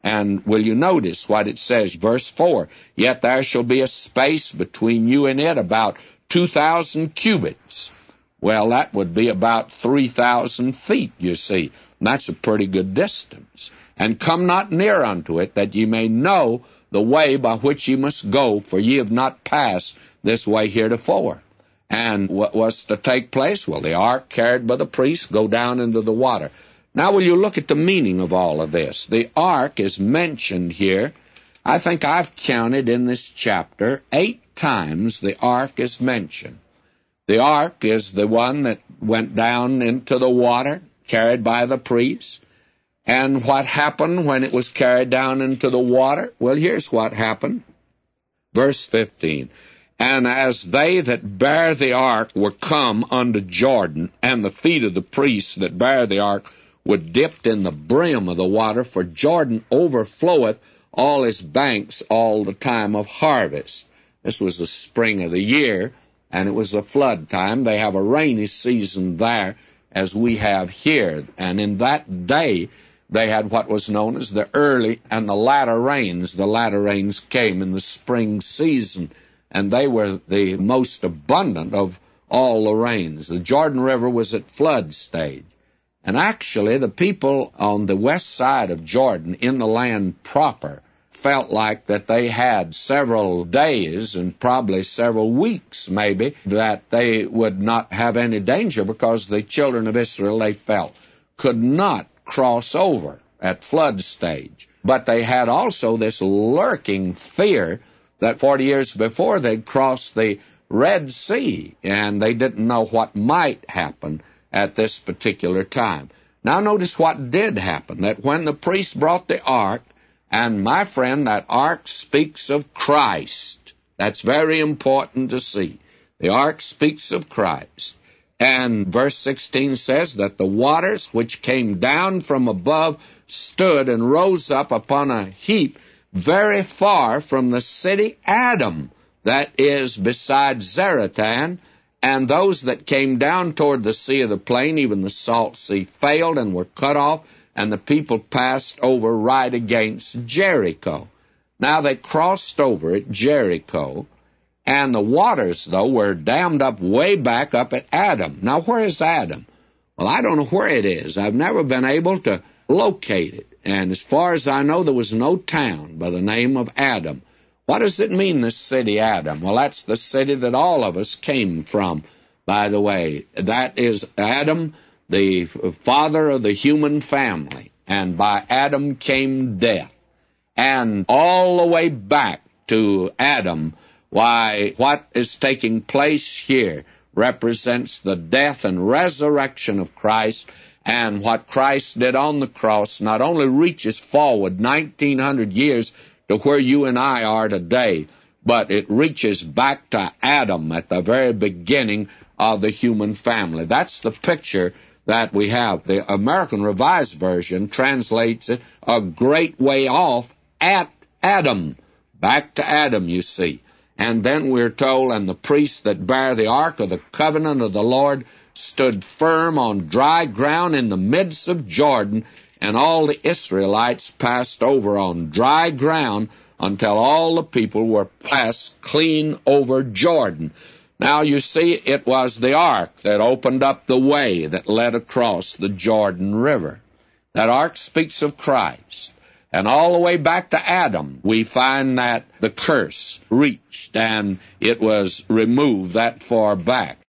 And will you notice what it says, verse 4, "Yet there shall be a space between you and it about 2,000 cubits." Well, that would be about 3,000 feet, you see. That's a pretty good distance. "And come not near unto it, that ye may know the way by which ye must go, for ye have not passed this way heretofore." And what was to take place? Well, the ark carried by the priest go down into the water. Now, will you look at the meaning of all of this? The ark is mentioned here. I think I've counted in this chapter 8 times the ark is mentioned. The ark is the one that went down into the water, carried by the priest. And what happened when it was carried down into the water? Well, here's what happened. Verse 15, "And as they that bare the ark were come unto Jordan, and the feet of the priests that bare the ark were dipped in the brim of the water, for Jordan overfloweth all his banks all the time of harvest." This was the spring of the year, and it was the flood time. They have a rainy season there, as we have here. And in that day, they had what was known as the early and the latter rains. The latter rains came in the spring season, and they were the most abundant of all the rains. The Jordan River was at flood stage. And actually, the people on the west side of Jordan, in the land proper, felt like that they had several days and probably several weeks, maybe, that they would not have any danger, because the children of Israel, they felt, could not cross over at flood stage. But they had also this lurking fear that 40 years before they'd crossed the Red Sea, and they didn't know what might happen at this particular time. Now notice what did happen, that when the priest brought the ark, and my friend, that ark speaks of Christ. That's very important to see. The ark speaks of Christ. And verse 16 says that the waters which came down from above stood and rose up upon a heap very far from the city Adam, that is beside Zaratan, and those that came down toward the sea of the plain, even the salt sea, failed and were cut off, and the people passed over right against Jericho. Now they crossed over at Jericho, and the waters, though, were dammed up way back up at Adam. Now, where is Adam? Well, I don't know where it is. I've never been able to locate it. And as far as I know, there was no town by the name of Adam. What does it mean, this city Adam? Well, that's the city that all of us came from, by the way. That is Adam, the father of the human family. And by Adam came death. And all the way back to Adam, why, what is taking place here represents the death and resurrection of Christ, and what Christ did on the cross not only reaches forward 1,900 years to where you and I are today, but it reaches back to Adam at the very beginning of the human family. That's the picture that we have. The American Revised Version translates it a great way off at Adam. Back to Adam, you see. And then we're told, and the priests that bare the ark of the covenant of the Lord stood firm on dry ground in the midst of Jordan, and all the Israelites passed over on dry ground until all the people were passed clean over Jordan. Now, you see, it was the ark that opened up the way that led across the Jordan River. That ark speaks of Christ. And all the way back to Adam, we find that the curse reached, and it was removed that far back.